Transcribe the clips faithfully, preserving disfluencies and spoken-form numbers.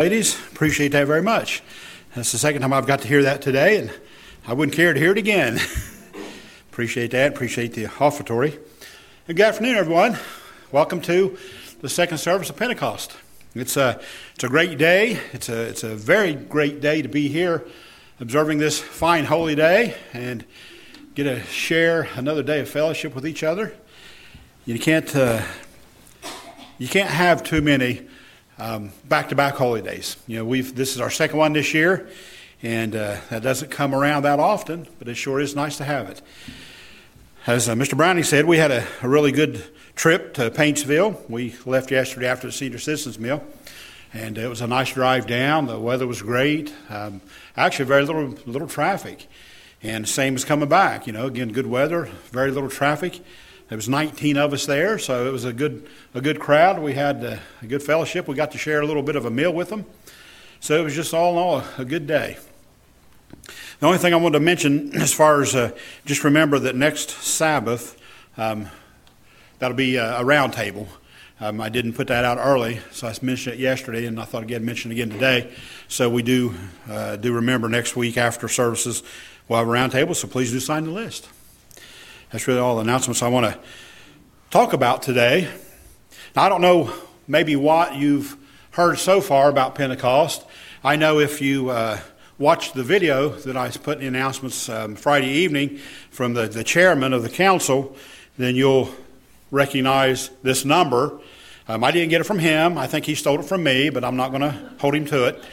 ladies. Appreciate that very much. That's the second time I've got to hear that today, and I wouldn't care to hear it again. Appreciate that. Appreciate the offertory. And good afternoon, everyone. Welcome to the second service of Pentecost. It's a it's a great day. It's a it's a very great day to be here, observing this fine holy day, and get to share another day of fellowship with each other. You can't uh, you can't have too many um, back-to-back holy days. You know, we've this is our second one this year, and uh, that doesn't come around that often, but it sure is nice to have it. As uh, Mister Browning said, we had a, a really good trip to Paintsville. We left yesterday after the Senior Citizens Meal, and it was a nice drive down. The weather was great. Um, actually, very little little traffic, and same as coming back. You know, again, good weather, very little traffic. There was nineteen of us there, so it was a good a good crowd. We had a, a good fellowship. We got to share a little bit of a meal with them. So it was just all in all a, a good day. The only thing I wanted to mention as far as uh, just remember that next Sabbath, um, that'll be a, a round table. Um, I didn't put that out early, so I mentioned it yesterday, and I thought I'd mention it again today. So we do uh, do remember next week after services we'll have a round table, so please do sign the list. That's really all the announcements I want to talk about today. Now, I don't know maybe what you've heard so far about Pentecost. I know if you uh, watched the video that I put in the announcements um, Friday evening from the, the chairman of the council, then you'll recognize this number. Um, I didn't get it from him. I think he stole it from me, but I'm not going to hold him to it.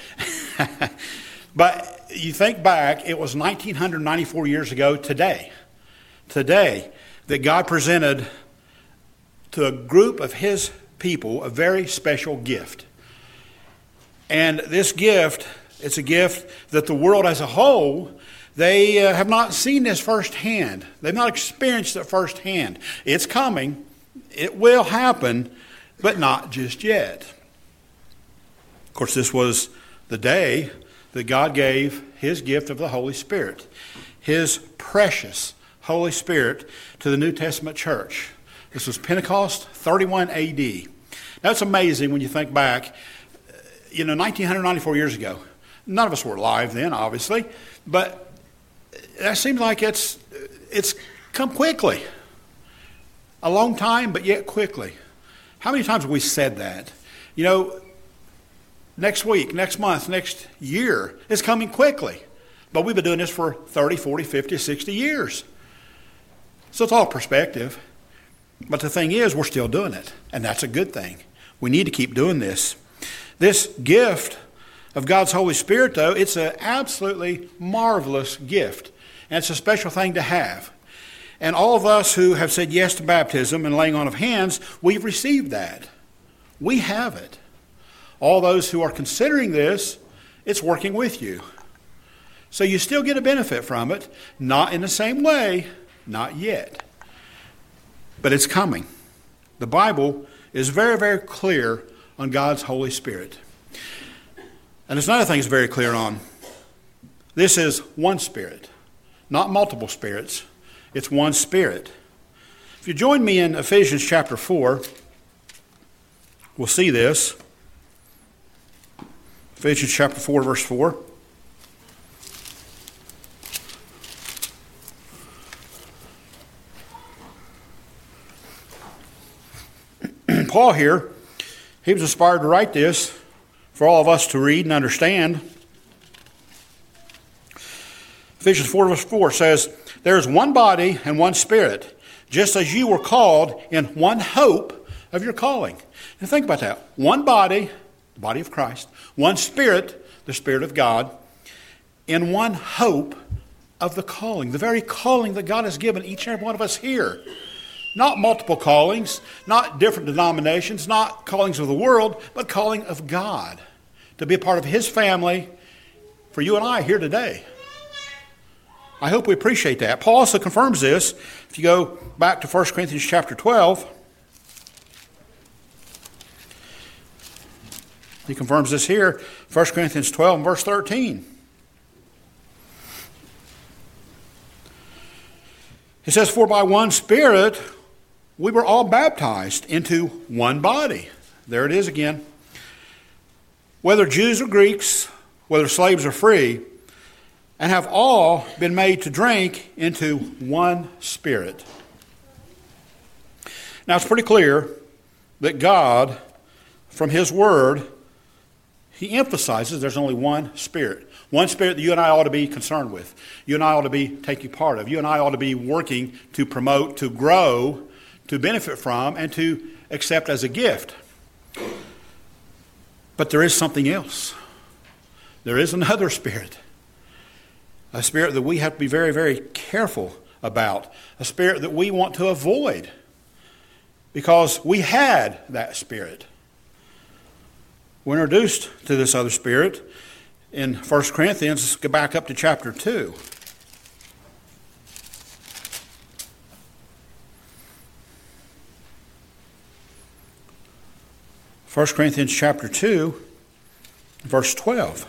But you think back, it was nineteen ninety-four years ago today. Today, that God presented to a group of his people a very special gift. And this gift, it's a gift that the world as a whole, they uh, have not seen this firsthand. They've not experienced it firsthand. It's coming. It will happen, but not just yet. Of course, this was the day that God gave his gift of the Holy Spirit, his precious Holy Spirit to the New Testament church. This was Pentecost, thirty-one A D. Now, it's amazing when you think back, you know, nineteen ninety-four years ago. None of us were alive then, obviously, but that seems like it's it's come quickly. A long time, but yet quickly. How many times have we said that? You know, next week, next month, next year, it's coming quickly. But we've been doing this for thirty, forty, fifty, sixty years. So it's all perspective. But the thing is, we're still doing it. And that's a good thing. We need to keep doing this. This gift of God's Holy Spirit, though, it's an absolutely marvelous gift. And it's a special thing to have. And all of us who have said yes to baptism and laying on of hands, we've received that. We have it. All those who are considering this, it's working with you. So you still get a benefit from it, not in the same way, not yet. But it's coming. The Bible is very, very clear on God's Holy Spirit. And there's another thing it's very clear on. This is one Spirit, not multiple spirits. It's one Spirit. If you join me in Ephesians chapter four, we'll see this. Ephesians chapter four, verse four. Paul here, he was inspired to write this for all of us to read and understand. Ephesians four, verse four says, "There is one body and one Spirit, just as you were called in one hope of your calling." And think about that. One body, the body of Christ. One Spirit, the Spirit of God. In one hope of the calling. The very calling that God has given each and every one of us here. Not multiple callings, not different denominations, not callings of the world, but calling of God. To be a part of his family for you and I here today. I hope we appreciate that. Paul also confirms this. If you go back to First Corinthians chapter twelve, he confirms this here, First Corinthians twelve and verse thirteen. He says, "For by one Spirit we were all baptized into one body." There it is again. whether Jews or Greeks, whether slaves or free, and have all been made to drink into one Spirit. Now it's pretty clear that God, from His Word, He emphasizes there's only one Spirit. One Spirit that you and I ought to be concerned with. You and I ought to be taking part of. You and I ought to be working to promote, to grow, to benefit from, and to accept as a gift. But there is something else. There is another Spirit. A Spirit that we have to be very, very careful about. A Spirit that we want to avoid. Because we had that Spirit. We're introduced to this other Spirit in First Corinthians. Let's go back up to chapter two. First Corinthians chapter two, verse twelve.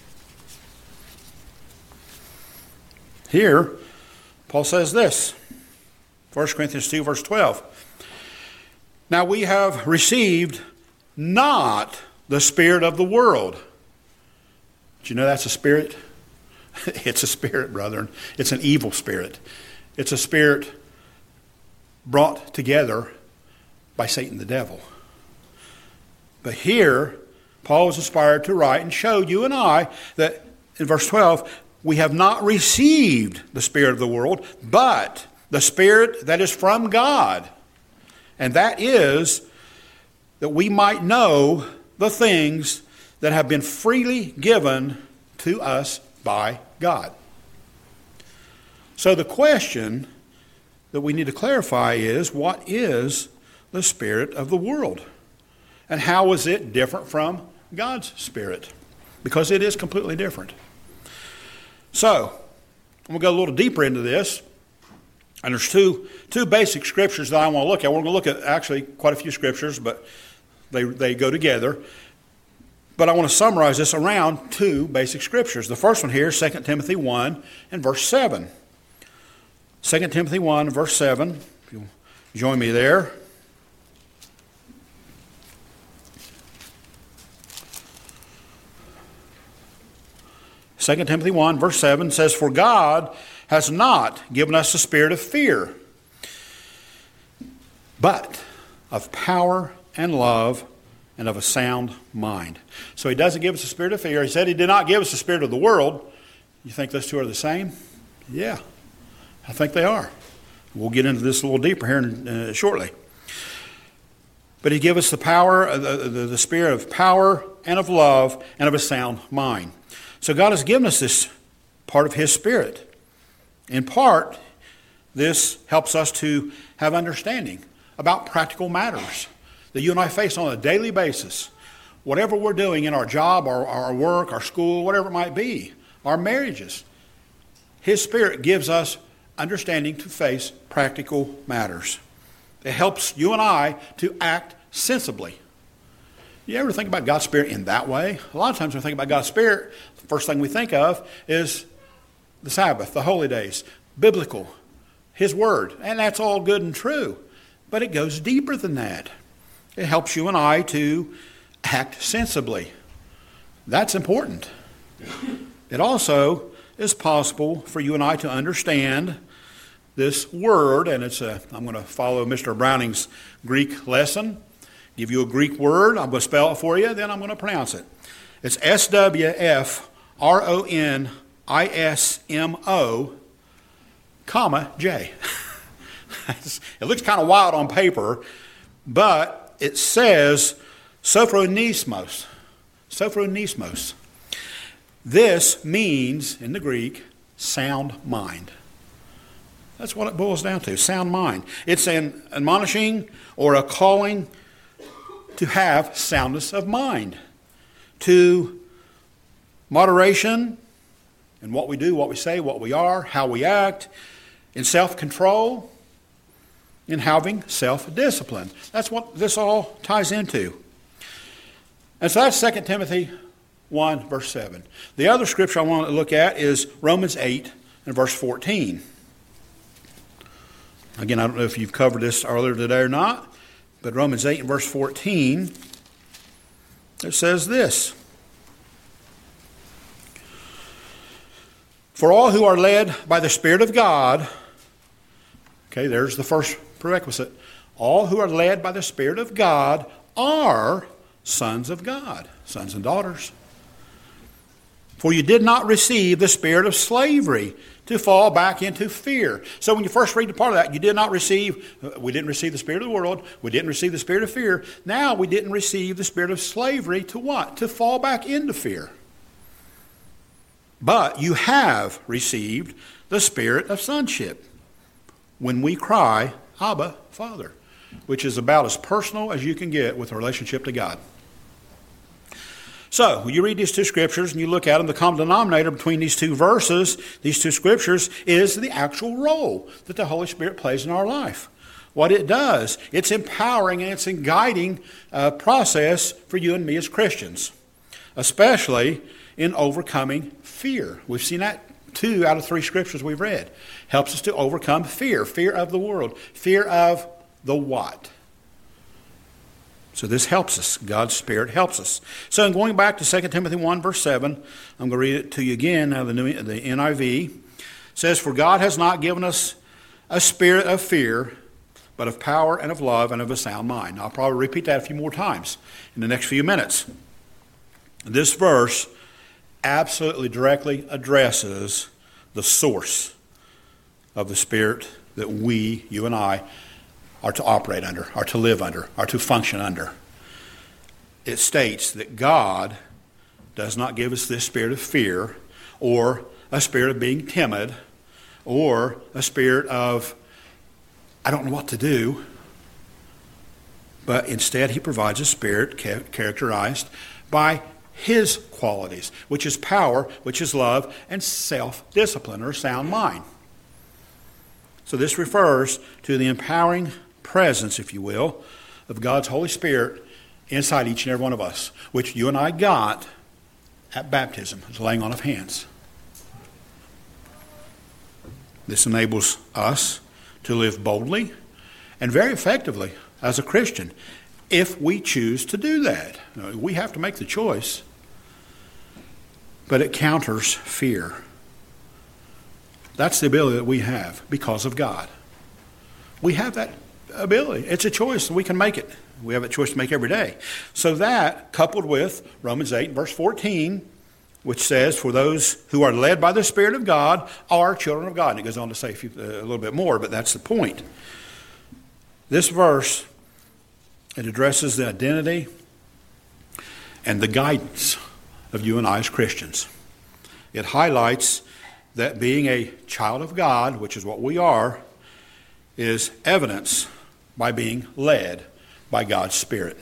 Here, Paul says this. First Corinthians two, verse twelve. Now we have received not the spirit of the world. Did you know that's a spirit? It's a spirit, brethren. It's an evil spirit. It's a spirit brought together by Satan the devil. But here, Paul was inspired to write and show you and I that in verse twelve, we have not received the spirit of the world, but the Spirit that is from God. And that is that we might know the things that have been freely given to us by God. So the question that we need to clarify is, what is the spirit of the world? And how is it different from God's Spirit? Because it is completely different. So, I'm going to go a little deeper into this. And there's two, two basic scriptures that I want to look at. We're going to look at actually quite a few scriptures, but they, they go together. But I want to summarize this around two basic scriptures. The first one here is Second Timothy one and verse seven. Second Timothy one, verse seven. If you'll join me there. Second Timothy one, verse seven says, "For God has not given us a spirit of fear, but of power and love and of a sound mind." So He doesn't give us a spirit of fear. He said He did not give us the spirit of the world. You think those two are the same? Yeah, I think they are. We'll get into this a little deeper here in, uh, shortly. But He gave us the power, uh, the, the, the spirit of power and of love and of a sound mind. So God has given us this part of His Spirit. In part, this helps us to have understanding about practical matters that you and I face on a daily basis. Whatever we're doing in our job, our, our work, our school, whatever it might be, our marriages, His Spirit gives us understanding to face practical matters. It helps you and I to act sensibly. You ever think about God's Spirit in that way? A lot of times when we think about God's Spirit, the first thing we think of is the Sabbath, the holy days, biblical, His Word. And that's all good and true. But it goes deeper than that. It helps you and I to act sensibly. That's important. It also is possible for you and I to understand this word, and it's a, I'm going to follow Mister Browning's Greek lesson, give you a Greek word. I'm going to spell it for you, then I'm going to pronounce it. It's S W F R O N I S M O, comma, J. It looks kind of wild on paper, but it says sophronismos. Sophronismos. This means, in the Greek, sound mind. That's what it boils down to, sound mind. It's an admonishing or a calling to have soundness of mind, to moderation in what we do, what we say, what we are, how we act, in self-control, in having self-discipline. That's what this all ties into. And so that's Second Timothy one, verse seven. The other scripture I want to look at is Romans eight and verse fourteen. Again, I don't know if you've covered this earlier today or not, but Romans eight and verse fourteen, it says this. For all who are led by the Spirit of God, okay, there's the first prerequisite. All who are led by the Spirit of God are sons of God, sons and daughters. For you did not receive the spirit of slavery to fall back into fear. So when you first read the part of that, you did not receive, we didn't receive the spirit of the world, we didn't receive the spirit of fear. Now we didn't receive the spirit of slavery to what? To fall back into fear. But you have received the spirit of sonship when we cry, Abba, Father, which is about as personal as you can get with a relationship to God. So, when you read these two scriptures and you look at them, the common denominator between these two verses, these two scriptures, is the actual role that the Holy Spirit plays in our life. What it does, it's empowering and it's a guiding uh, process for you and me as Christians, especially in overcoming fear. We've seen that two out of three scriptures we've read. Helps us to overcome fear, fear of the world, fear of the what? So this helps us. God's Spirit helps us. So in going back to Second Timothy one, verse seven, I'm going to read it to you again out of the, new, the N I V. It says, For God has not given us a spirit of fear, but of power and of love and of a sound mind. Now, I'll probably repeat that a few more times in the next few minutes. This verse absolutely directly addresses the source of the Spirit that we, you and I, are to operate under, are to live under, are to function under. It states that God does not give us this spirit of fear or a spirit of being timid or a spirit of, I don't know what to do, but instead he provides a spirit ca- characterized by his qualities, which is power, which is love, and self-discipline or sound mind. So this refers to the empowering presence, if you will, of God's Holy Spirit inside each and every one of us, which you and I got at baptism, the laying on of hands. This enables us to live boldly and very effectively as a Christian if we choose to do that. We have to make the choice, but it counters fear. That's the ability that we have because of God. We have that ability. It's a choice, and we can make it. We have a choice to make every day. So that, coupled with Romans eight, verse fourteen, which says, For those who are led by the Spirit of God are children of God. And it goes on to say a, few, uh, a little bit more, but that's the point. This verse, it addresses the identity and the guidance of you and I as Christians. It highlights that being a child of God, which is what we are, is evidence by being led by God's Spirit.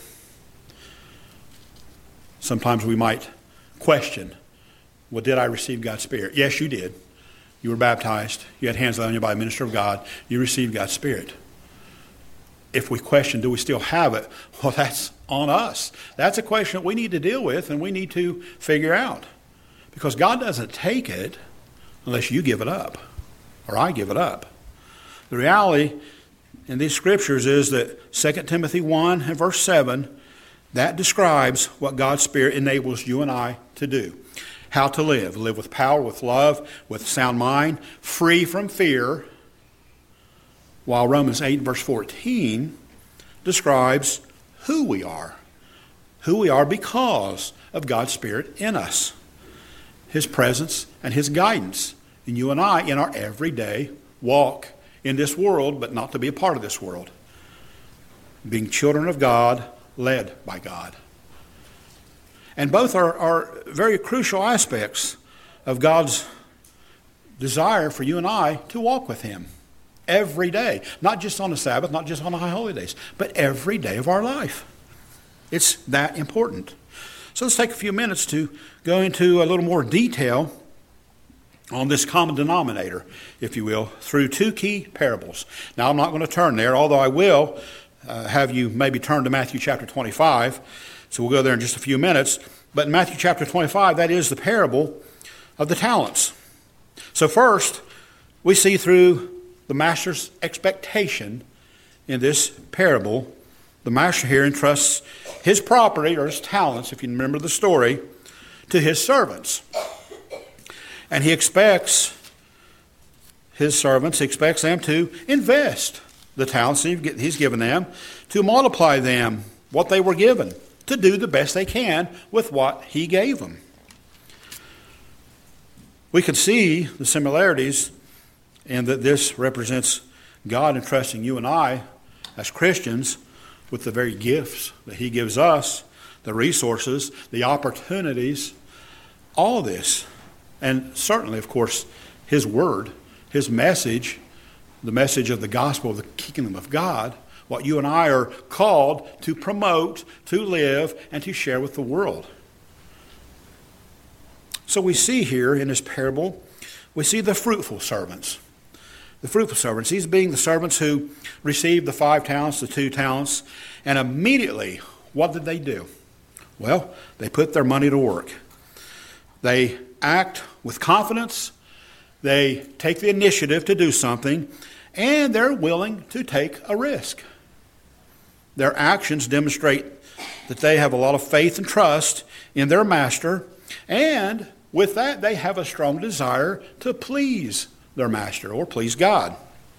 Sometimes we might question, well, did I receive God's Spirit? Yes, you did. You were baptized. You had hands laid on you by a minister of God. You received God's Spirit. If we question, do we still have it? Well, that's on us. That's a question that we need to deal with and we need to figure out. Because God doesn't take it unless you give it up or I give it up. The reality in these scriptures is that Second Timothy one and verse seven, that describes what God's Spirit enables you and I to do. How to live. Live with power, with love, with sound mind, free from fear. While Romans eight verse fourteen describes who we are. Who we are because of God's Spirit in us. His presence and His guidance in you and I in our everyday walk in this world, but not to be a part of this world. Being children of God, led by God. And both are, are very crucial aspects of God's desire for you and I to walk with Him every day. Not just on the Sabbath, not just on the high holy days, but every day of our life. It's that important. So let's take a few minutes to go into a little more detail on this common denominator, if you will, through two key parables. Now, I'm not going to turn there, although I will uh, have you maybe turn to Matthew chapter twenty-five. So we'll go there in just a few minutes. But in Matthew chapter twenty-five, that is the parable of the talents. So first, we see through the master's expectation in this parable, the master here entrusts his property, or his talents, if you remember the story, to his servants. And he expects his servants, he expects them to invest the talents he's given them, to multiply them, what they were given, to do the best they can with what he gave them. We could see the similarities in that this represents God entrusting you and I as Christians with the very gifts that he gives us, the resources, the opportunities, all this. And certainly, of course, his word, his message, the message of the gospel of the kingdom of God, what you and I are called to promote, to live, and to share with the world. So we see here in this parable, we see the fruitful servants. The fruitful servants, these being the servants who received the five talents, the two talents, and immediately, what did they do? Well, they put their money to work. They act with confidence, they take the initiative to do something, and they're willing to take a risk. Their actions demonstrate that they have a lot of faith and trust in their master, and with that, they have a strong desire to please their master or please God.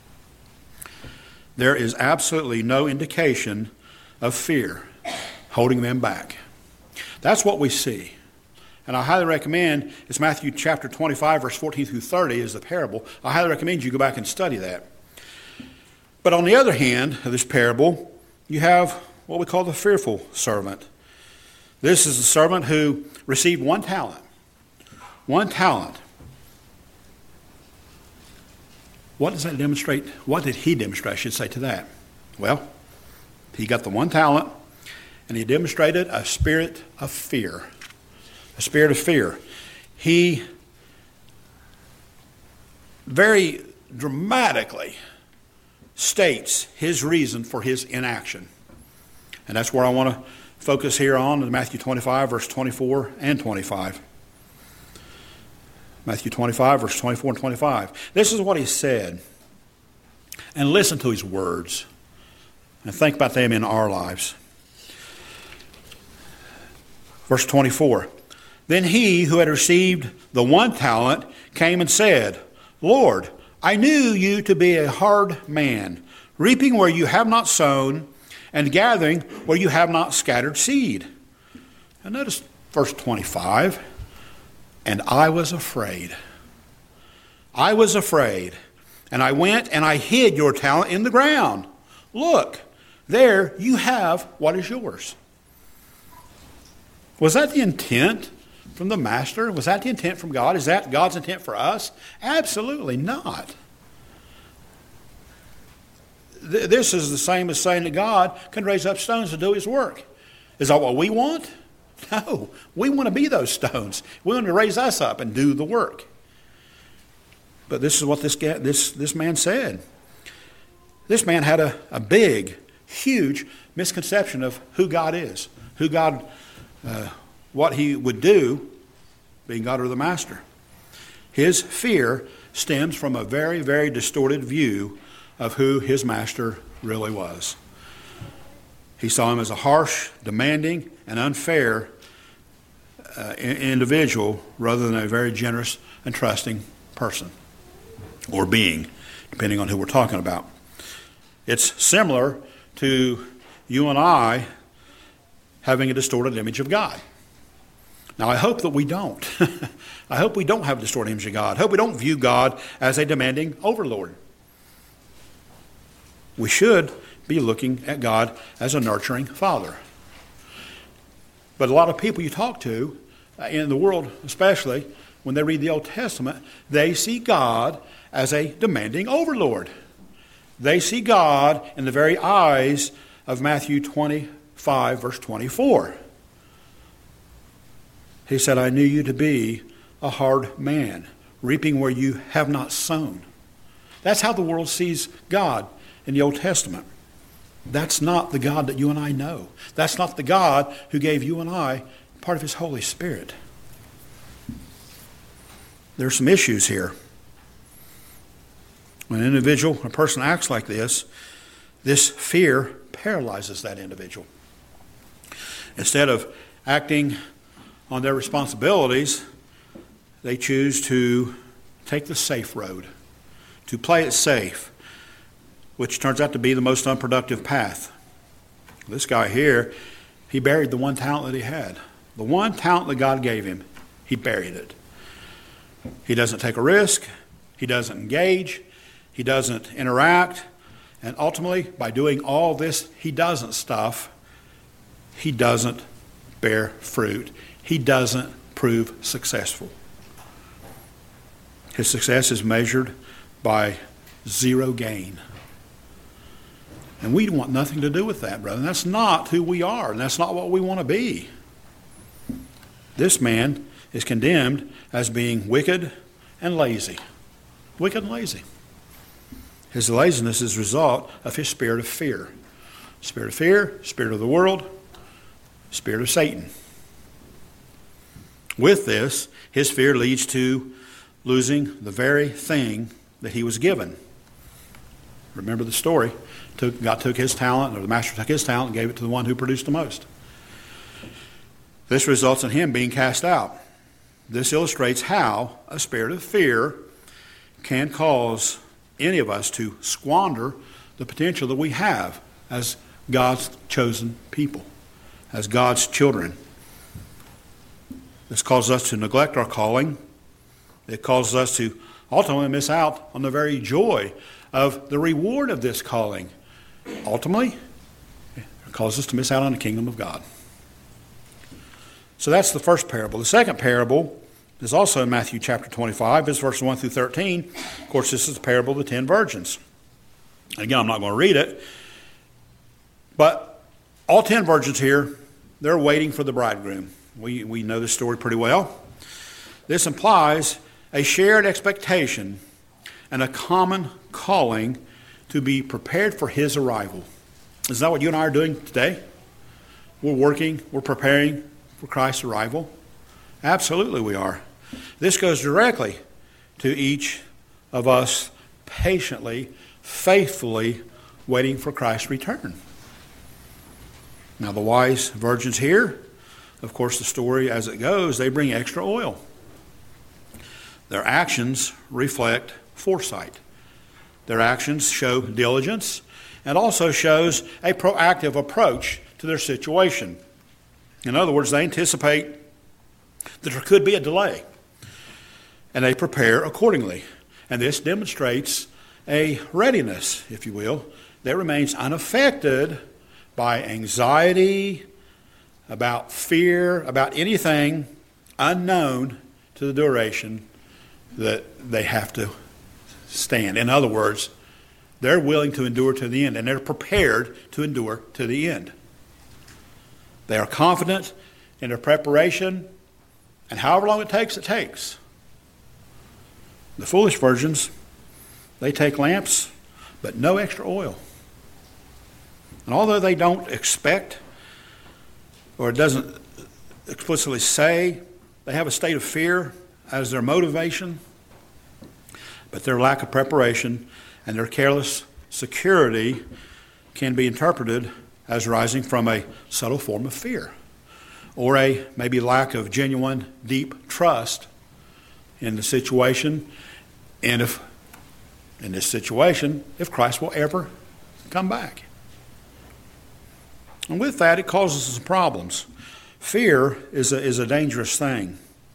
There is absolutely no indication of fear holding them back. That's what we see. And I highly recommend, it's Matthew chapter twenty-five, verse fourteen through thirty is the parable. I highly recommend you go back and study that. But on the other hand of this parable, you have what we call the fearful servant. This is the servant who received one talent. One talent. What does that demonstrate? What did he demonstrate, I should say, to that? Well, he got the one talent, and he demonstrated a spirit of fear. A spirit of fear. He very dramatically states his reason for his inaction. And that's where I want to focus here on in Matthew twenty-five, verse twenty-four and twenty-five. Matthew twenty-five, verse twenty-four and twenty-five. This is what he said. And listen to his words. And think about them in our lives. Verse twenty-four. Then he who had received the one talent came and said, Lord, I knew you to be a hard man, reaping where you have not sown, and gathering where you have not scattered seed. And notice verse twenty-five. And I was afraid. I was afraid. And I went and I hid your talent in the ground. Look, there you have what is yours. Was that the intent from the master? Was that the intent from God? Is that God's intent for us? Absolutely not. This is the same as saying that God can raise up stones to do his work. Is that what we want? No, we want to be those stones. We want to raise us up and do the work. But this is what this guy, this, this man said. This man had a, a big, huge misconception of who God is, who God, uh, what he would do, being God or the master. His fear stems from a very, very distorted view of who his master really was. He saw him as a harsh, demanding, and unfair uh, individual rather than a very generous and trusting person or being, depending on who we're talking about. It's similar to you and I having a distorted image of God. Now, I hope that we don't. I hope we don't have a distorted image of God. I hope we don't view God as a demanding overlord. We should be looking at God as a nurturing father. But a lot of people you talk to, in the world especially, when they read the Old Testament, they see God as a demanding overlord. They see God in the very eyes of Matthew twenty-five, verse twenty-four. He said, I knew you to be a hard man, reaping where you have not sown. That's how the world sees God in the Old Testament. That's not the God that you and I know. That's not the God who gave you and I part of his Holy Spirit. There are some issues here. When an individual, a person acts like this, this fear paralyzes that individual. Instead of acting on their responsibilities, they choose to take the safe road, to play it safe, which turns out to be the most unproductive path. This guy here, he buried the one talent that he had. The one talent that God gave him, he buried it. He doesn't take a risk. He doesn't engage. He doesn't interact. And ultimately, by doing all this he doesn't stuff, he doesn't bear fruit. He doesn't prove successful. His success is measured by zero gain. And we want nothing to do with that, brother. That's not who we are, and that's not what we want to be. This man is condemned as being wicked and lazy. Wicked and lazy. His laziness is a result of his spirit of fear. Spirit of fear, spirit of the world, spirit of Satan. With this, his fear leads to losing the very thing that he was given. Remember the story. Took, God took his talent, or the master took his talent and gave it to the one who produced the most. This results in him being cast out. This illustrates how a spirit of fear can cause any of us to squander the potential that we have as God's chosen people, as God's children. This causes us to neglect our calling. It causes us to ultimately miss out on the very joy of the reward of this calling. Ultimately, it causes us to miss out on the kingdom of God. So that's the first parable. The second parable is also in Matthew chapter twenty-five, it's verses one through thirteen. Of course, this is the parable of the ten virgins. Again, I'm not going to read it, but all ten virgins here, they're waiting for the bridegroom. We, we know this story pretty well. This implies a shared expectation and a common calling to be prepared for his arrival. Is that what you and I are doing today? We're working, we're preparing for Christ's arrival? Absolutely we are. This goes directly to each of us patiently, faithfully waiting for Christ's return. Now the wise virgins here, of course the story as it goes, they bring extra oil. Their actions reflect foresight. Their actions show diligence and also shows a proactive approach to their situation. In other words, they anticipate that there could be a delay, and they prepare accordingly. And this demonstrates a readiness, if you will, that remains unaffected by anxiety, about fear, about anything unknown to the duration that they have to stand. In other words, they're willing to endure to the end, and they're prepared to endure to the end. They are confident in their preparation, and however long it takes, it takes. The foolish virgins, they take lamps, but no extra oil. And although they don't expect, or it doesn't explicitly say, they have a state of fear as their motivation, but their lack of preparation and their careless security can be interpreted as rising from a subtle form of fear, or a maybe lack of genuine, deep trust in the situation, and if in this situation, if Christ will ever come back. And with that, it causes some problems. Fear is a, is a dangerous thing.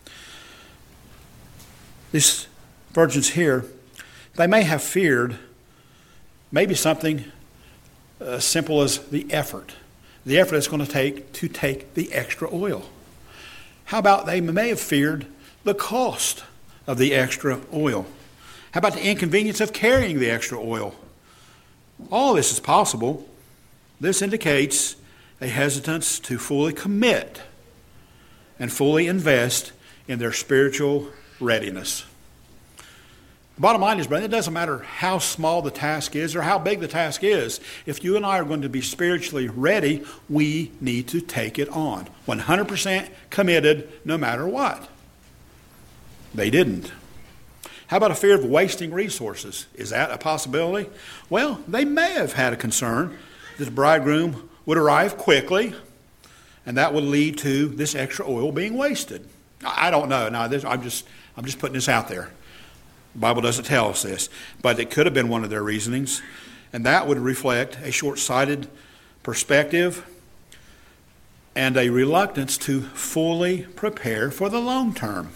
These virgins here, they may have feared maybe something as simple as the effort. The effort it's going to take to take the extra oil. How about they may have feared the cost of the extra oil? How about the inconvenience of carrying the extra oil? All this is possible. This indicates a hesitance to fully commit and fully invest in their spiritual readiness. The bottom line is, brother, it doesn't matter how small the task is or how big the task is. If you and I are going to be spiritually ready, we need to take it on. one hundred percent committed no matter what. They didn't. How about a fear of wasting resources? Is that a possibility? Well, they may have had a concern that the bridegroom would arrive quickly, and that would lead to this extra oil being wasted. I don't know. No, this, I'm just I'm just putting this out there. The Bible doesn't tell us this, but it could have been one of their reasonings, and that would reflect a short-sighted perspective and a reluctance to fully prepare for the long term.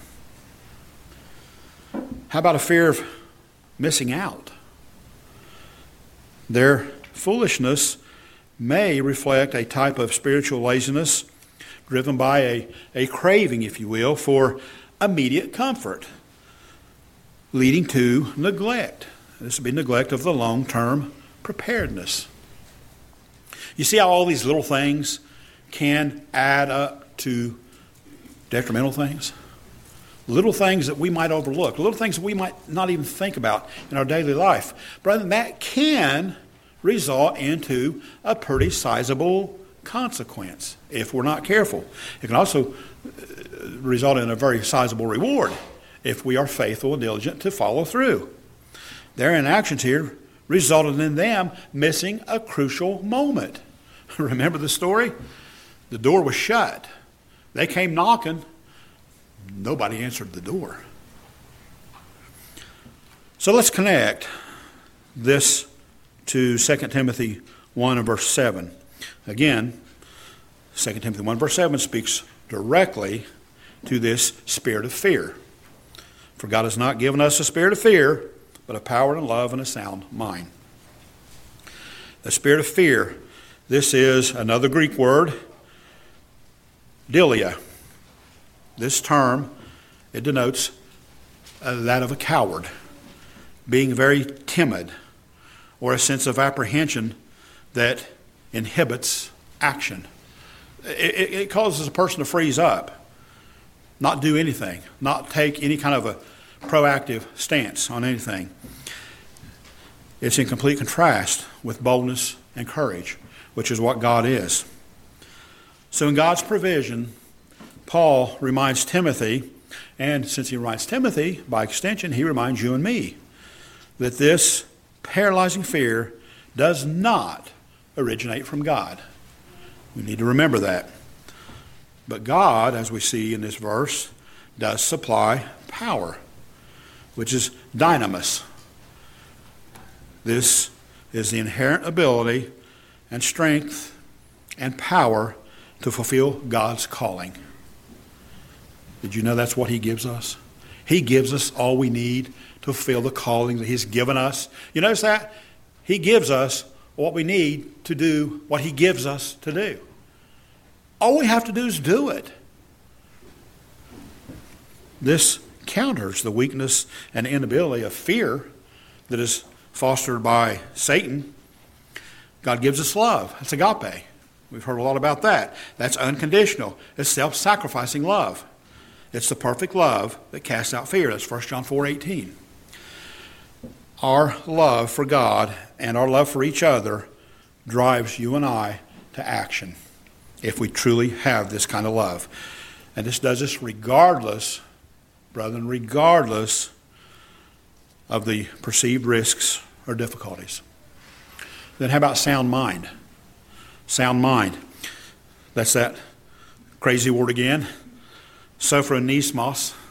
How about a fear of missing out? Their foolishness may reflect a type of spiritual laziness driven by a, a craving, if you will, for immediate comfort, leading to neglect. This would be neglect of the long-term preparedness. You see how all these little things can add up to detrimental things? Little things that we might overlook, little things that we might not even think about in our daily life. Brother, that can result into a pretty sizable consequence if we're not careful. It can also result in a very sizable reward if we are faithful and diligent to follow through. Their inactions here resulted in them missing a crucial moment. Remember the story? The door was shut. They came knocking. Nobody answered the door. So let's connect this to Second Timothy one and verse seven. Again, Second Timothy one verse seven speaks directly to this spirit of fear. For God has not given us a spirit of fear, but of power and love and a sound mind. The spirit of fear, this is another Greek word, dilia. This term, it denotes uh, that of a coward, being very timid, or a sense of apprehension that inhibits action. It, it, it causes a person to freeze up, not do anything, not take any kind of a proactive stance on anything. It's in complete contrast with boldness and courage, which is what God is. So in God's provision, Paul reminds Timothy, and since he reminds Timothy, by extension, he reminds you and me, that this paralyzing fear does not originate from God. We need to remember that. But God, as we see in this verse, does supply power, which is dynamis. This is the inherent ability and strength and power to fulfill God's calling. Did you know that's what he gives us? He gives us all we need to fulfill the calling that he's given us. You notice that? He gives us what we need to do what he gives us to do. All we have to do is do it. This counters the weakness and inability of fear that is fostered by Satan. God gives us love. That's agape. We've heard a lot about that. That's unconditional. It's self-sacrificing love. It's the perfect love that casts out fear. That's First John four eighteen. Our love for God and our love for each other drives you and I to action if we truly have this kind of love. And this does this regardless, brethren, regardless of the perceived risks or difficulties. Then how about sound mind? Sound mind. That's that crazy word again. Sophronismos.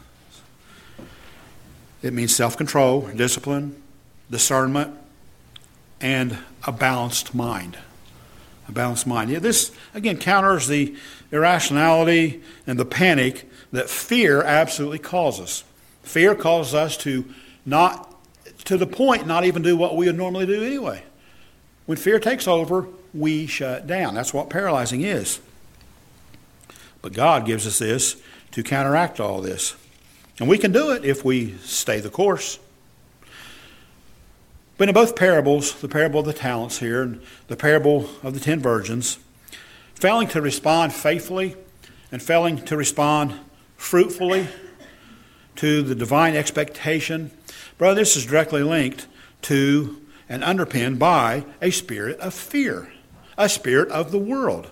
It means self-control, discipline, discernment, and a balanced mind. A balanced mind. Yeah, this, again, counters the irrationality and the panic that fear absolutely causes. Fear causes us to not, to the point, not even do what we would normally do anyway. When fear takes over, we shut down. That's what paralyzing is. But God gives us this to counteract all this. And we can do it if we stay the course. But in both parables, the parable of the talents here and the parable of the ten virgins, failing to respond faithfully and failing to respond fruitfully to the divine expectation, brother, this is directly linked to and underpinned by a spirit of fear, a spirit of the world.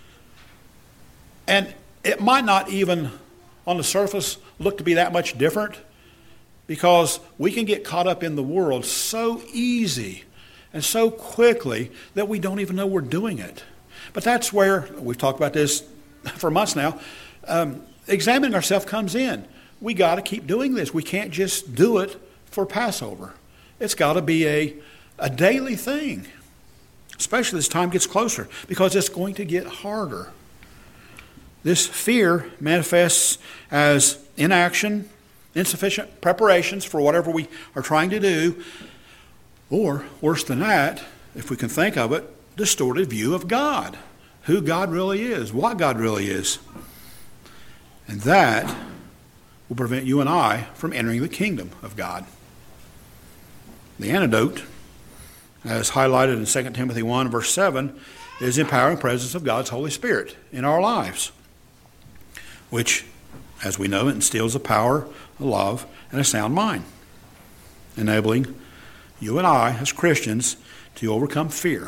And it might not even on the surface look to be that much different, because we can get caught up in the world so easy and so quickly that we don't even know we're doing it. But that's where, we've talked about this for months now, um, examining ourselves comes in. We got to keep doing this. We can't just do it for Passover. It's got to be a, a daily thing, especially as time gets closer, because it's going to get harder. This fear manifests as inaction, insufficient preparations for whatever we are trying to do, or worse than that, if we can think of it, distorted view of God, who God really is, what God really is. And that will prevent you and I from entering the kingdom of God. The antidote, as highlighted in Second Timothy one, verse seven, is the empowering presence of God's Holy Spirit in our lives, which, as we know, instills a power, a love, and a sound mind, enabling you and I, as Christians, to overcome fear.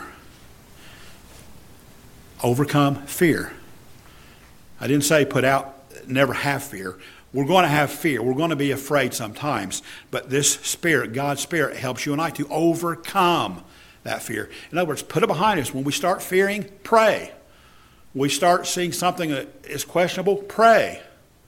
Overcome fear. I didn't say put out, never have fear. We're going to have fear. We're going to be afraid sometimes. But this Spirit, God's Spirit, helps you and I to overcome that fear. In other words, put it behind us. When we start fearing, pray. We start seeing something that is questionable, pray.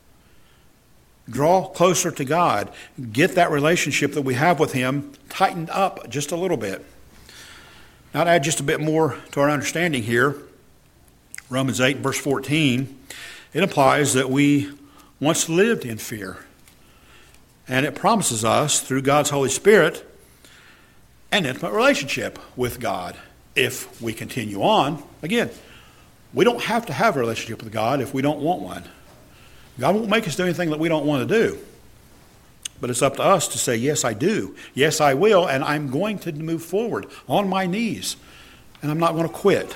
Draw closer to God. Get that relationship that we have with Him tightened up just a little bit. Now to add just a bit more to our understanding here, Romans eight, verse fourteen, it implies that we once lived in fear. And it promises us, through God's Holy Spirit, an intimate relationship with God if we continue on. Again, we don't have to have a relationship with God if we don't want one. God won't make us do anything that we don't want to do. But it's up to us to say, yes, I do. Yes, I will. And I'm going to move forward on my knees. And I'm not going to quit.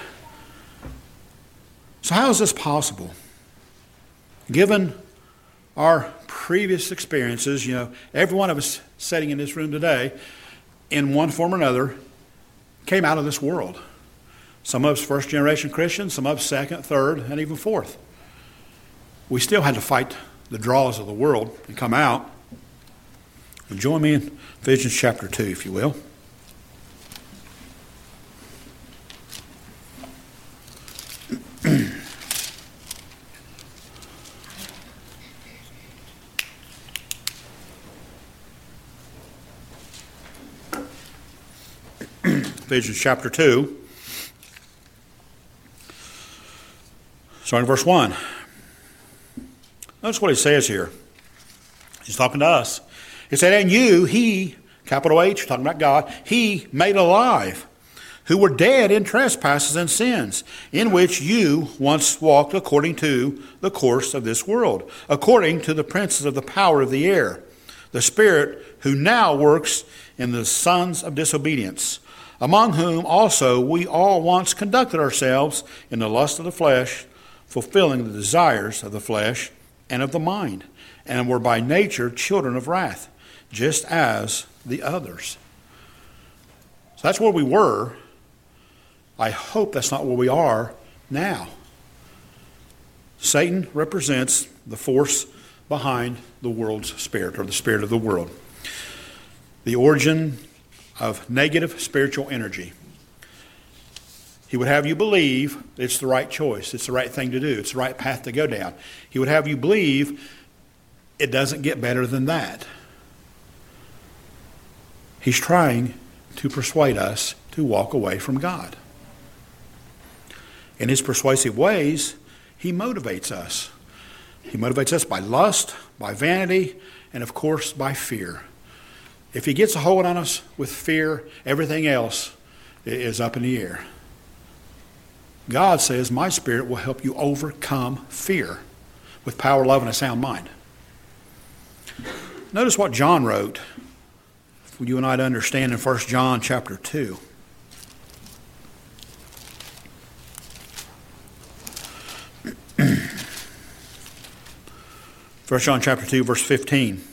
So how is this possible? Given our previous experiences, you know, every one of us sitting in this room today, in one form or another, came out of this world. Some of us first generation Christians, some of us second, third, and even fourth. We still had to fight the draws of the world and come out. Well, join me in Ephesians chapter two, if you will. Ephesians chapter two, starting verse one. Notice what he says here. He's talking to us. He said, and you, he, capital H, talking about God, he made alive, who were dead in trespasses and sins, in which you once walked according to the course of this world, according to the princes of the power of the air, the spirit who now works in the sons of disobedience, among whom also we all once conducted ourselves in the lust of the flesh, fulfilling the desires of the flesh and of the mind, and were by nature children of wrath, just as the others. So that's where we were. I hope that's not where we are now. Satan represents the force behind the world's spirit, or the spirit of the world. The origin of negative spiritual energy. He would have you believe it's the right choice, it's the right thing to do, it's the right path to go down. He would have you believe it doesn't get better than that. He's trying to persuade us to walk away from God. In his persuasive ways, he motivates us. He motivates us by lust, by vanity, and of course by fear. If he gets a hold on us with fear, everything else is up in the air. God says, my Spirit will help you overcome fear with power, love, and a sound mind. Notice what John wrote for you and I to understand in First John chapter two. First John chapter two, verse fifteen.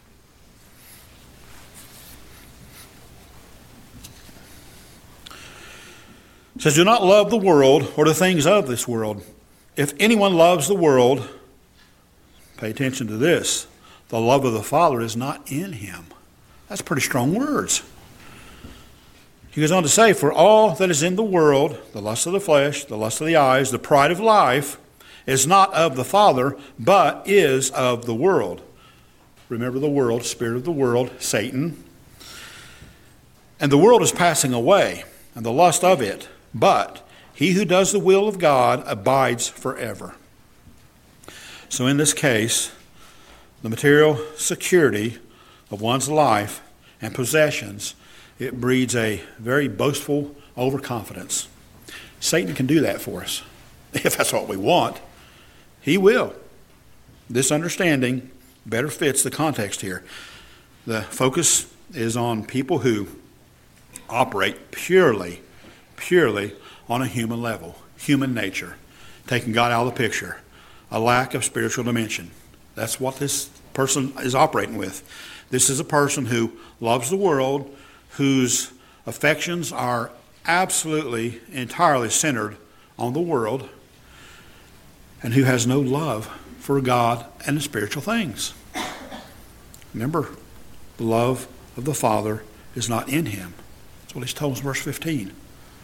It says, do not love the world or the things of this world. If anyone loves the world, pay attention to this, the love of the Father is not in him. That's pretty strong words. He goes on to say, for all that is in the world, the lust of the flesh, the lust of the eyes, the pride of life, is not of the Father, but is of the world. Remember the world, spirit of the world, Satan. And the world is passing away, and the lust of it, but he who does the will of God abides forever. So in this case, the material security of one's life and possessions, it breeds a very boastful overconfidence. Satan can do that for us. If that's what we want, he will. This understanding better fits the context here. The focus is on people who operate purely, purely on a human level, human nature, taking God out of the picture, a lack of spiritual dimension. That's what this person is operating with. This is a person who loves the world, whose affections are absolutely, entirely centered on the world, and who has no love for God and the spiritual things. Remember, the love of the Father is not in him. That's what he's told us in verse fifteen.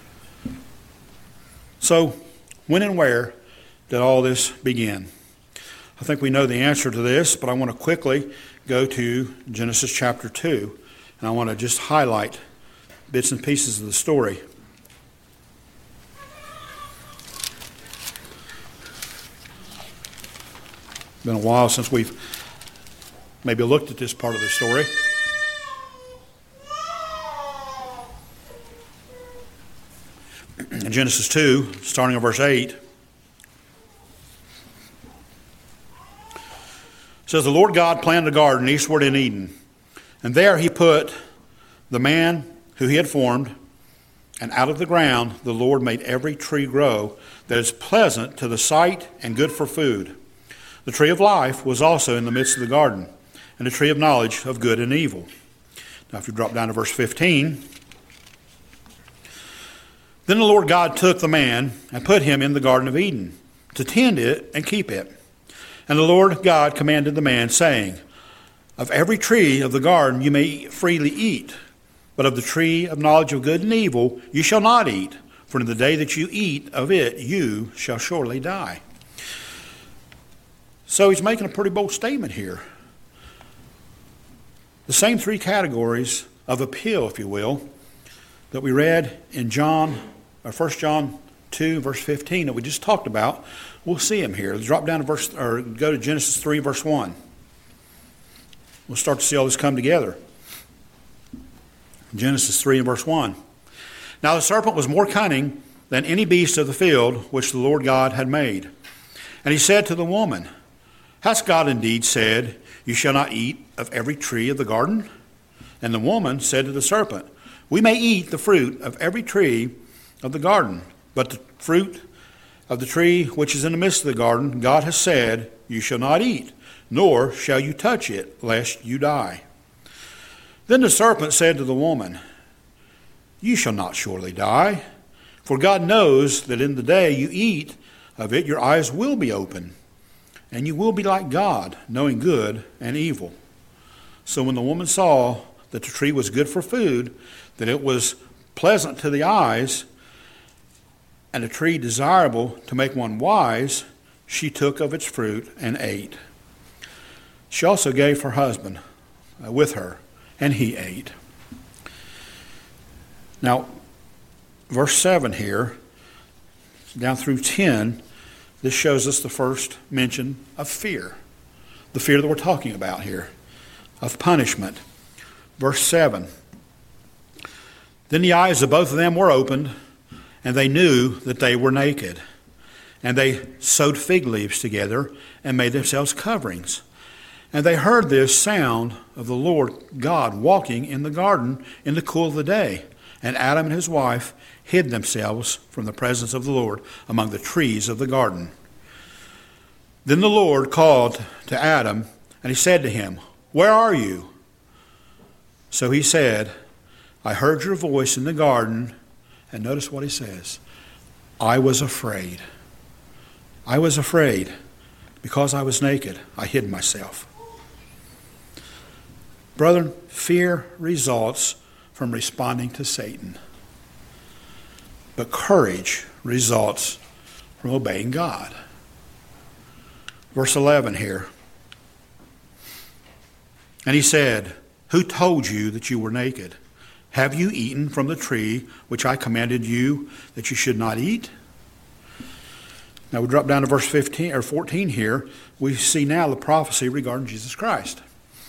So, when and where did all this begin? I think we know the answer to this, but I want to quickly go to Genesis chapter two, and I want to just highlight bits and pieces of the story. It's been a while since we've maybe looked at this part of the story. In Genesis two, starting at verse eight, it says, "The Lord God planted a garden eastward in Eden, and there he put the man who he had formed, and out of the ground the Lord made every tree grow that is pleasant to the sight and good for food. The tree of life was also in the midst of the garden, and the tree of knowledge of good and evil." Now if you drop down to verse fifteen, "Then the Lord God took the man and put him in the Garden of Eden to tend it and keep it. And the Lord God commanded the man, saying, Of every tree of the garden you may freely eat, but of the tree of knowledge of good and evil you shall not eat, for in the day that you eat of it you shall surely die." So he's making a pretty bold statement here. The same three categories of appeal, if you will, that we read in John, or First John two, verse fifteen, that we just talked about, we'll see them here. Drop down to verse, or go to Genesis three, verse one. We'll start to see all this come together. Genesis three and verse one. "Now the serpent was more cunning than any beast of the field which the Lord God had made. And he said to the woman, Hath God indeed said, You shall not eat of every tree of the garden? And the woman said to the serpent, We may eat the fruit of every tree of the garden, but the fruit of the tree which is in the midst of the garden, God has said, You shall not eat, nor shall you touch it, lest you die. Then the serpent said to the woman, You shall not surely die, for God knows that in the day you eat of it, your eyes will be open, and you will be like God, knowing good and evil. So when the woman saw that the tree was good for food, that it was pleasant to the eyes, and a tree desirable to make one wise, she took of its fruit and ate. She also gave her husband uh, with her, and he ate." Now, verse seven here, down through ten, this shows us the first mention of fear. The fear that we're talking about here, of punishment. Verse seven, "Then the eyes of both of them were opened, and they knew that they were naked. And they sewed fig leaves together and made themselves coverings. And they heard this sound of the Lord God walking in the garden in the cool of the day. And Adam and his wife hid themselves from the presence of the Lord among the trees of the garden. Then the Lord called to Adam, and he said to him, Where are you? So he said, I heard your voice in the garden. And notice what he says. I was afraid. I was afraid. Because I was naked, I hid myself. Brethren, fear results from responding to Satan. But courage results from obeying God. Verse eleven here. And he said, who told you that you were naked? Have you eaten from the tree which I commanded you that you should not eat? Now we drop down to verse fifteen or fourteen here. We see now the prophecy regarding Jesus Christ.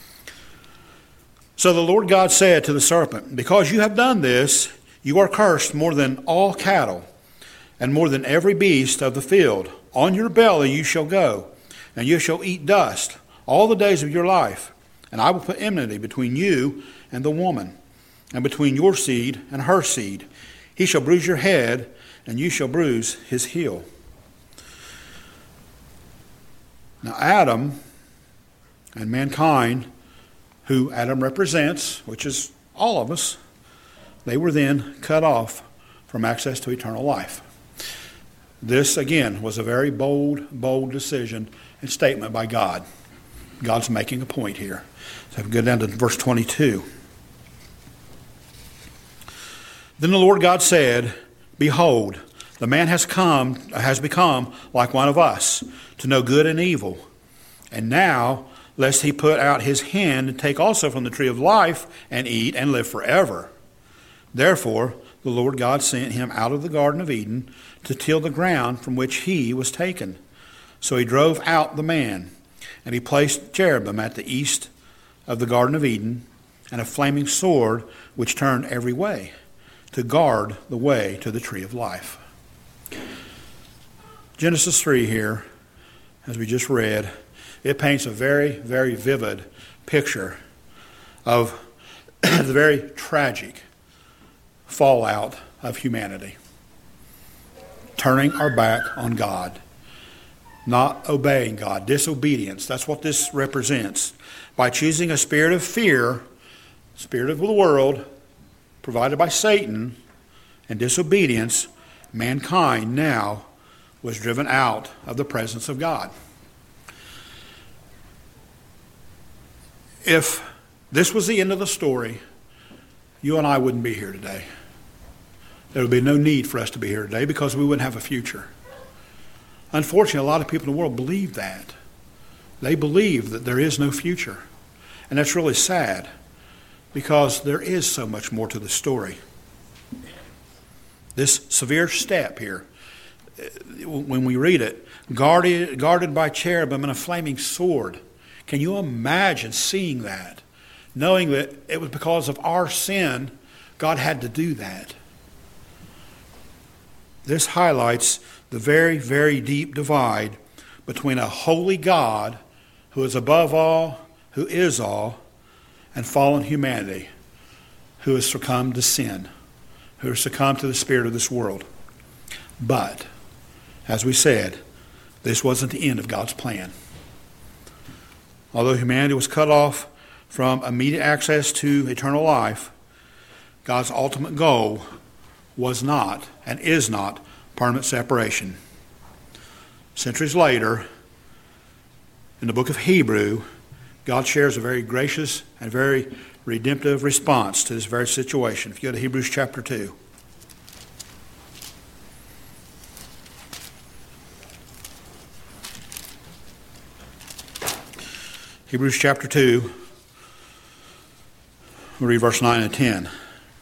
So the Lord God said to the serpent, because you have done this, you are cursed more than all cattle and more than every beast of the field. On your belly you shall go, and you shall eat dust all the days of your life. And I will put enmity between you and the woman, and between your seed and her seed. He shall bruise your head, and you shall bruise his heel. Now Adam and mankind, who Adam represents, which is all of us, they were then cut off from access to eternal life. This, again, was a very bold, bold decision and statement by God. God's making a point here. So if we go down to verse twenty-two. Then the Lord God said, behold, the man has come, has become like one of us, to know good and evil. And now, lest he put out his hand and take also from the tree of life and eat and live forever. Therefore, the Lord God sent him out of the Garden of Eden to till the ground from which he was taken. So he drove out the man, and he placed cherubim at the east of the Garden of Eden, and a flaming sword which turned every way, to guard the way to the tree of life. Genesis three here, as we just read, it paints a very, very vivid picture of the very tragic fallout of humanity. Turning our back on God. Not obeying God. Disobedience. That's what this represents. By choosing a spirit of fear, spirit of the world, provided by Satan, and disobedience, mankind now was driven out of the presence of God. If this was the end of the story, you and I wouldn't be here today. There would be no need for us to be here today because we wouldn't have a future. Unfortunately, a lot of people in the world believe that. They believe that there is no future. And that's really sad because there is so much more to the story. This severe step here, when we read it, guarded, guarded by cherubim and a flaming sword. Can you imagine seeing that? Knowing that it was because of our sin, God had to do that. This highlights the very, very deep divide between a holy God who is above all, who is all, and fallen humanity who has succumbed to sin, who has succumbed to the spirit of this world. But, as we said, this wasn't the end of God's plan. Although humanity was cut off from immediate access to eternal life, God's ultimate goal was not and is not permanent separation. Centuries later, in the book of Hebrew, God shares a very gracious and very redemptive response to this very situation. If you go to Hebrews chapter two. Hebrews chapter two, we'll read verse nine and ten.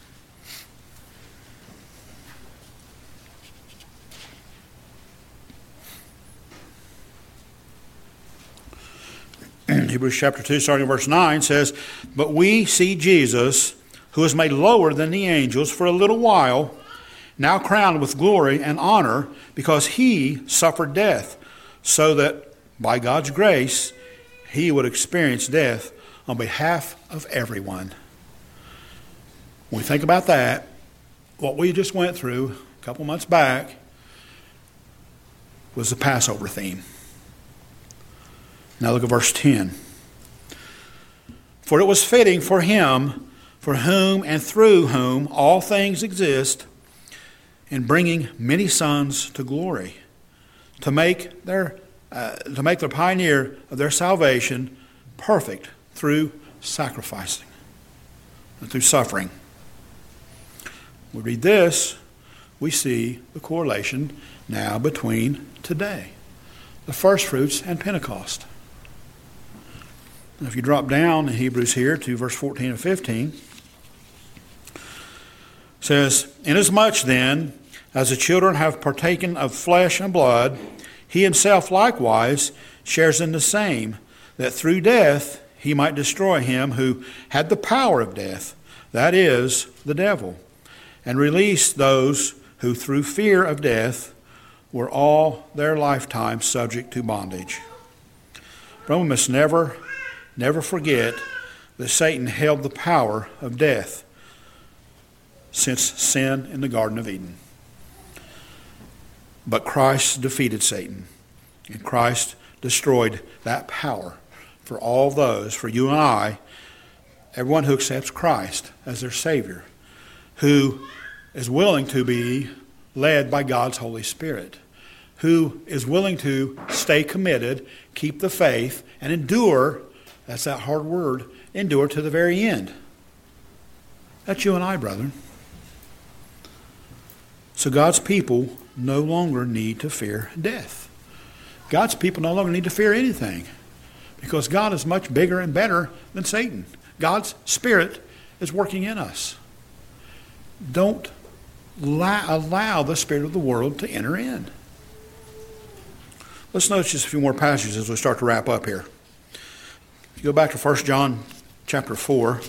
Hebrews chapter two, starting in verse nine, says, but we see Jesus, who is made lower than the angels for a little while, now crowned with glory and honor, because he suffered death, so that by God's grace he would experience death on behalf of everyone. When we think about that, what we just went through a couple months back was the Passover theme. Now look at verse ten. For it was fitting for him, for whom and through whom all things exist, in bringing many sons to glory, to make their uh, to make the pioneer of their salvation perfect through sacrificing and through suffering. We read this, we see the correlation now between today. the first fruits and Pentecost. Now, if you drop down in Hebrews here to verse fourteen and fifteen, it says, "Inasmuch then as the children have partaken of flesh and blood, he himself likewise shares in the same, that through death he might destroy him who had the power of death, that is, the devil, and release those who through fear of death were all their lifetime subject to bondage." But we must never, never forget that Satan held the power of death since sin in the Garden of Eden. But Christ defeated Satan, and Christ destroyed that power for all those, for you and I, everyone who accepts Christ as their Savior, who is willing to be led by God's Holy Spirit, who is willing to stay committed, keep the faith, and endure, that's that hard word, endure to the very end. That's you and I, brethren. So God's people no longer need to fear death. God's people no longer need to fear anything, because God is much bigger and better than Satan. God's Spirit is working in us. Don't allow the spirit of the world to enter in. Let's notice just a few more passages as we start to wrap up here. If you go back to First John chapter four.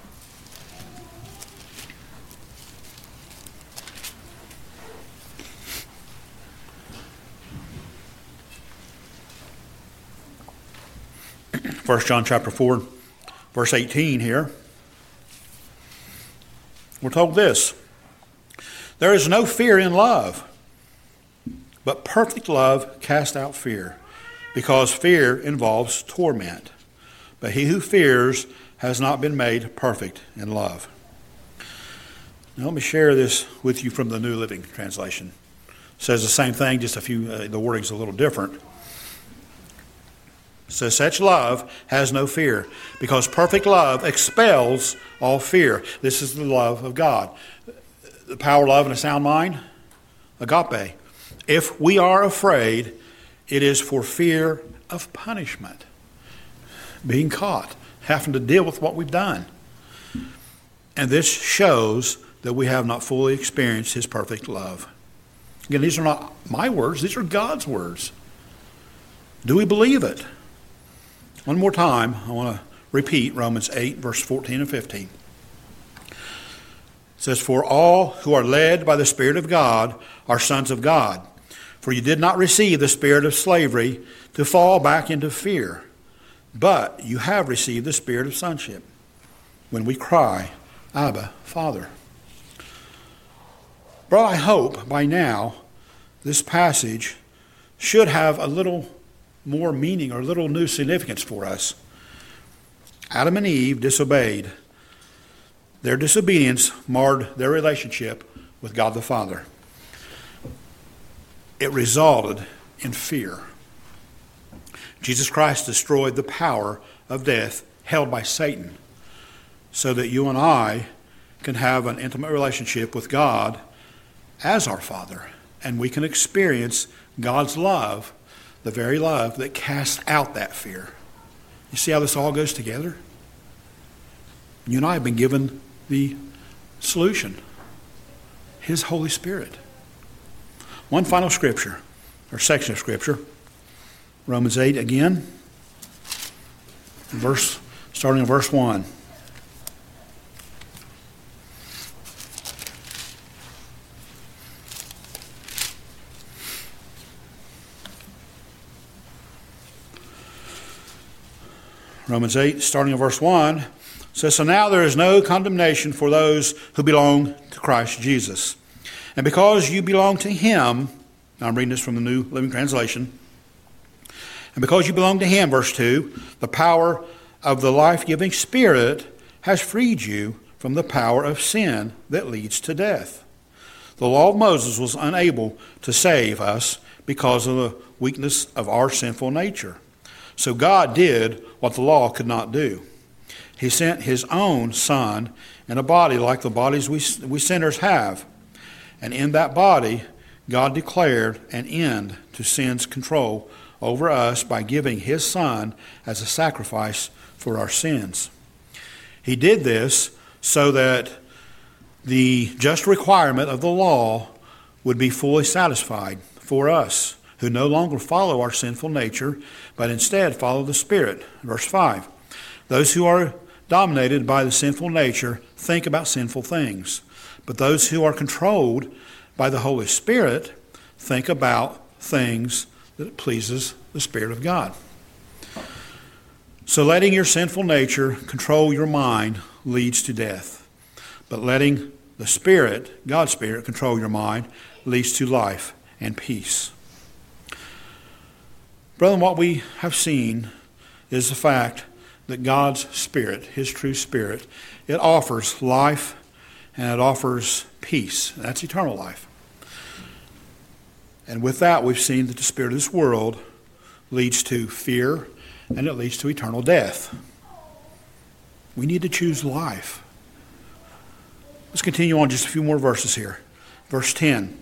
First John chapter four, verse eighteen here. We're told this: "There is no fear in love, but perfect love casts out fear, because fear involves torment. But he who fears has not been made perfect in love." Now let me share this with you from the New Living Translation. It says the same thing, just a few, uh, the wording's a little different. It says, "Such love has no fear, because perfect love expels all fear." This is the love of God. The power, love, and a sound mind, agape. If we are afraid, it is for fear of punishment, being caught, having to deal with what we've done. And this shows that we have not fully experienced his perfect love. Again, these are not my words, these are God's words. Do we believe it? One more time, I want to repeat Romans eight, verse fourteen and fifteen. It says, "For all who are led by the Spirit of God are sons of God. For you did not receive the spirit of slavery to fall back into fear, but you have received the spirit of sonship, when we cry, Abba, Father." Well, I hope by now this passage should have a little more meaning or a little new significance for us. Adam and Eve disobeyed. Their disobedience marred their relationship with God the Father. It resulted in fear. Jesus Christ destroyed the power of death held by Satan, so that you and I can have an intimate relationship with God as our Father, and we can experience God's love, the very love that casts out that fear. You see how this all goes together? You and I have been given the solution, his Holy Spirit. One final scripture, or section of scripture, Romans eight again, verse starting in verse one. Romans eight, starting in verse one, says, "So now there is no condemnation for those who belong to Christ Jesus. And because you belong to him," now I'm reading this from the New Living Translation, "and because you belong to him," verse two, "the power of the life-giving Spirit has freed you from the power of sin that leads to death. The law of Moses was unable to save us because of the weakness of our sinful nature. So God did what the law could not do. He sent his own Son in a body like the bodies we, we sinners have. And in that body, God declared an end to sin's control over us by giving his Son as a sacrifice for our sins. He did this so that the just requirement of the law would be fully satisfied for us, who no longer follow our sinful nature, but instead follow the Spirit. Verse five, those who are dominated by the sinful nature think about sinful things, but those who are controlled by the Holy Spirit think about things that pleases the Spirit of God. So letting your sinful nature control your mind leads to death, but letting the Spirit, God's Spirit, control your mind leads to life and peace. Brethren, what we have seen is the fact that God's Spirit, his true Spirit, it offers life and it offers peace. That's eternal life. And with that, we've seen that the spirit of this world leads to fear and it leads to eternal death. We need to choose life. Let's continue on just a few more verses here. Verse ten.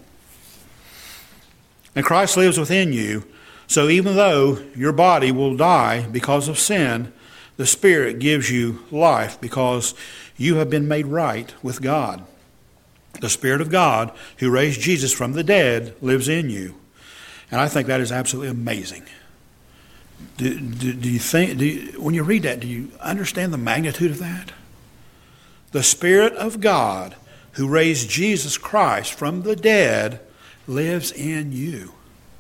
And Christ lives within you, so even though your body will die because of sin, the Spirit gives you life because you have been made right with God. The Spirit of God, who raised Jesus from the dead, lives in you. And I think that is absolutely amazing. Do, do, do you think, do you, when you read that, do you understand the magnitude of that? The Spirit of God, who raised Jesus Christ from the dead, lives in you.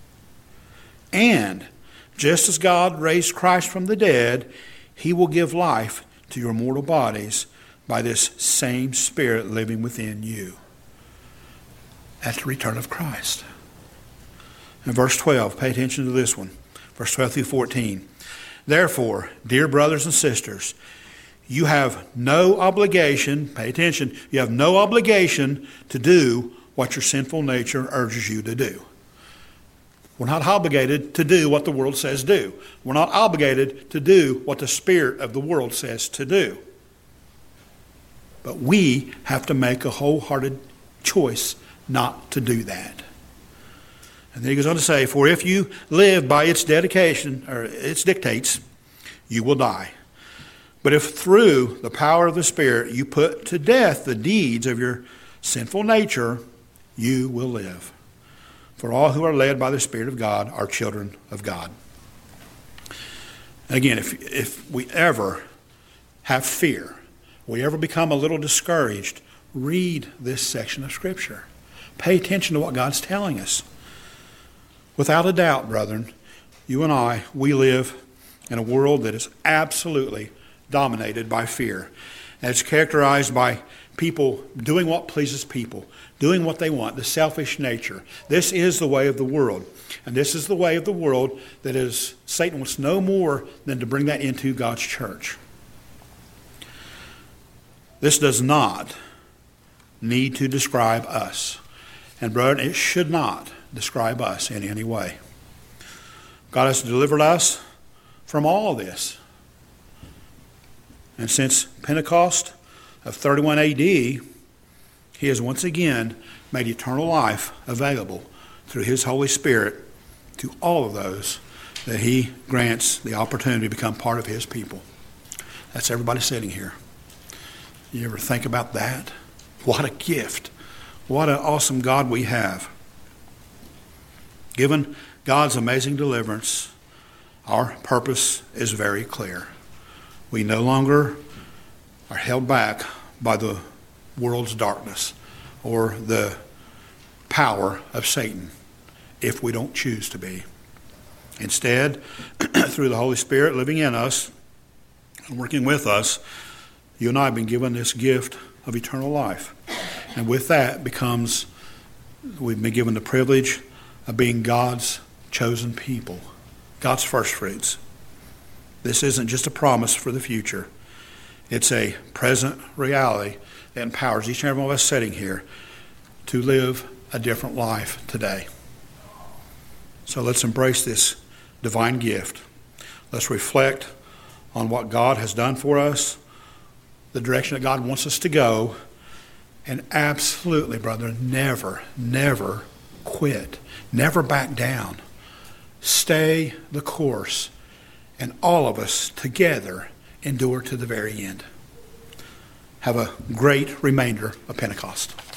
And just as God raised Christ from the dead, he will give life to your mortal bodies by this same Spirit living within you at the return of Christ. And verse twelve, pay attention to this one. Verse twelve through fourteen. Therefore, dear brothers and sisters, you have no obligation, pay attention, you have no obligation to do what your sinful nature urges you to do. We're not obligated to do what the world says do. We're not obligated to do what the spirit of the world says to do. But we have to make a wholehearted choice not to do that. And then he goes on to say, for if you live by its dedication, or its dictates, you will die. But if through the power of the Spirit you put to death the deeds of your sinful nature, you will live. For all who are led by the Spirit of God are children of God. And again, if, if we ever have fear, we ever become a little discouraged, read this section of Scripture. Pay attention to what God's telling us. Without a doubt, brethren, you and I, we live in a world that is absolutely dominated by fear. And it's characterized by people doing what pleases people, doing what they want, the selfish nature. This is the way of the world. And this is the way of the world that is, Satan wants no more than to bring that into God's church. This does not need to describe us. And brethren, it should not describe us in any way. God has delivered us from all this. And since Pentecost of thirty-one A D, he has once again made eternal life available through his Holy Spirit to all of those that he grants the opportunity to become part of his people. That's everybody sitting here. You ever think about that? What a gift. What an awesome God we have. Given God's amazing deliverance, our purpose is very clear. We no longer are held back by the world's darkness or the power of Satan if we don't choose to be. Instead, through the Holy Spirit living in us and working with us, you and I have been given this gift of eternal life. And with that becomes, we've been given the privilege of being God's chosen people, God's first fruits. This isn't just a promise for the future. It's a present reality that empowers each and every one of us sitting here to live a different life today. So let's embrace this divine gift. Let's reflect on what God has done for us, the direction that God wants us to go, and absolutely, brother, never, never quit. Never back down. stay the course, and all of us together endure to the very end. Have a great remainder of Pentecost.